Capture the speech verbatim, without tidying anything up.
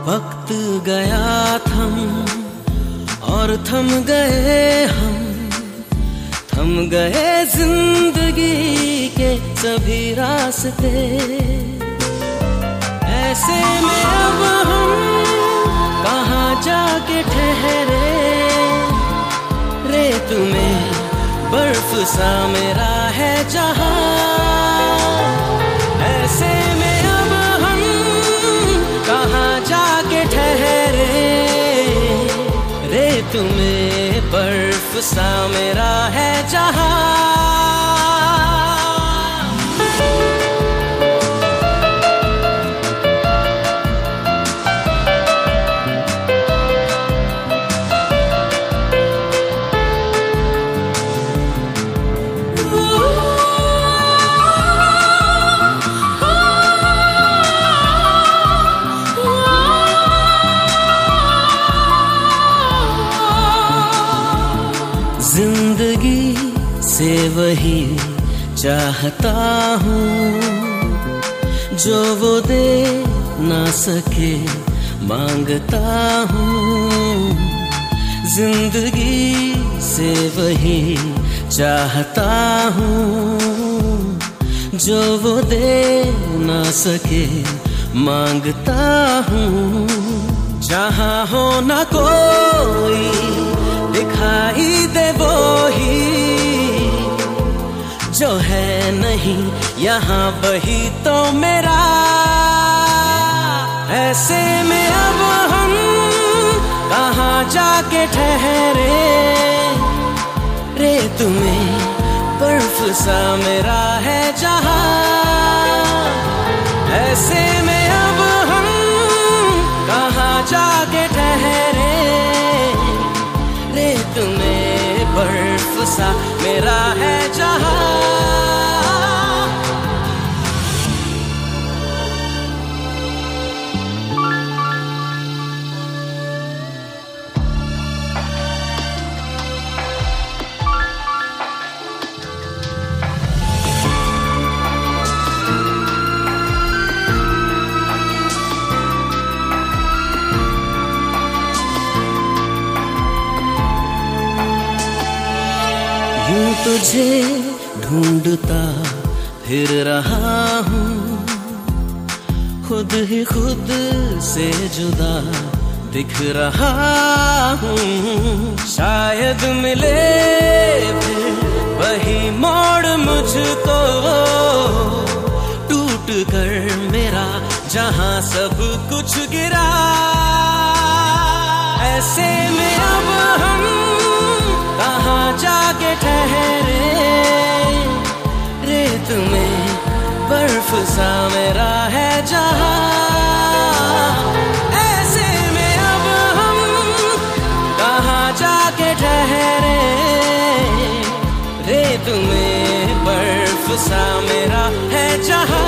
वक्त गया थम और थम गए हम, थम गए जिंदगी के सभी रास्ते। ऐसे में अब हम कहाँ जाके ठहरे, रेत में बर्फ सा मेरा है जहां। ऐसे में अब हम कहाँ जाके ठहरे, रेत में बर्फ सा मेरा है जहां। जिंदगी से वही चाहता हूँ जो वो दे ना सके मांगता हूँ। जिंदगी से वही चाहता हूँ जो वो दे ना सके मांगता हूँ। जहाँ हो ना कोई दिखाई दे वो ही जो है नहीं यहाँ वही तो मेरा। ऐसे में अब हम कहाँ जाके ठहरे, रेत में बर्फ सा मेरा है जहां। ऐसे में अब हम कहाँ जाके ठहरे, रेत में बर्फ सा मेरा है जहां। यूं तुझे ढूंढता फिर रहा हूँ, खुद ही खुद से जुदा दिख रहा हूँ। शायद मिले फिर वही मोड़ मुझको, टूट कर मेरा जहाँ सब कुछ गिरा। ऐसे में अब हम कहाँ जाके ठहरे, रेत में बर्फ सा मेरा है जहां। ऐसे में अब हम कहाँ जाके ठहरे, रेत में बर्फ सा मेरा है जहां।